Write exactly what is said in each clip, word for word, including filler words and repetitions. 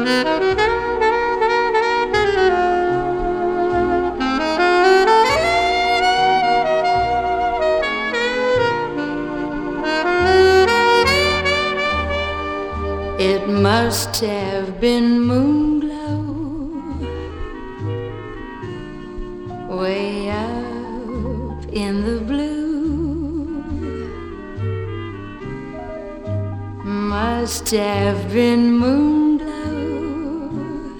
It must have been moonglow way up in the blue. Must have been moonglow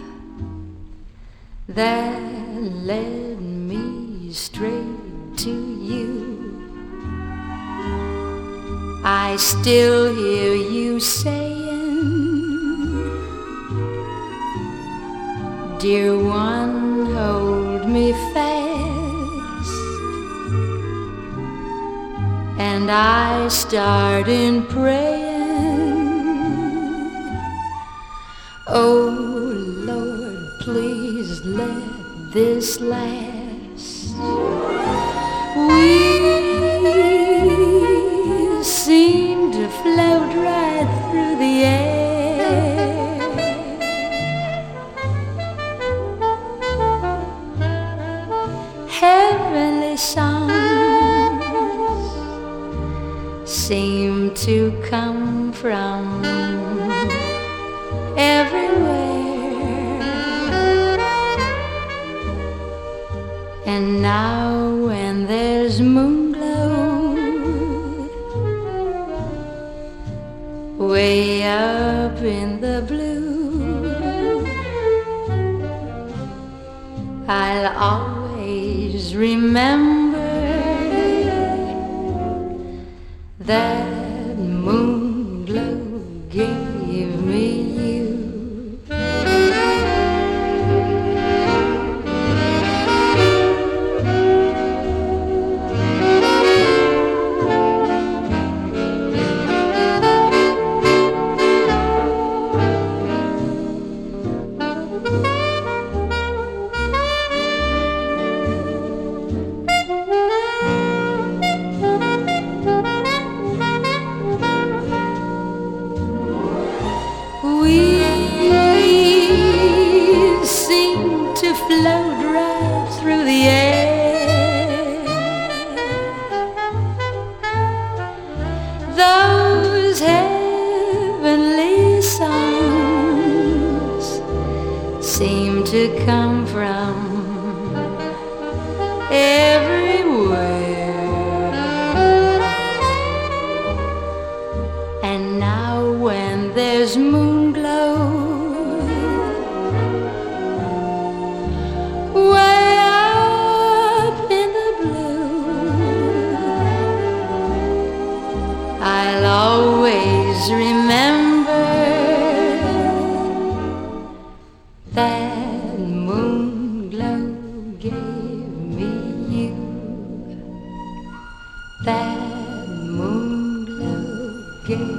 that led me straight to you. I still hear you saying, dear one, hold me fast. And I start in praying, oh Lord, please let this last. We seem to float right through the air. Heavenly songs seem to come from everywhere. And now when there's moonglow way up in the blue, I'll always remember that moonglow gave me you. We seem to float right through the air. Those heavenly songs seem to come from everywhere. And now when there's moonglow way up in the blue, I'll always remember that moonglow gave me you. That moonglow gave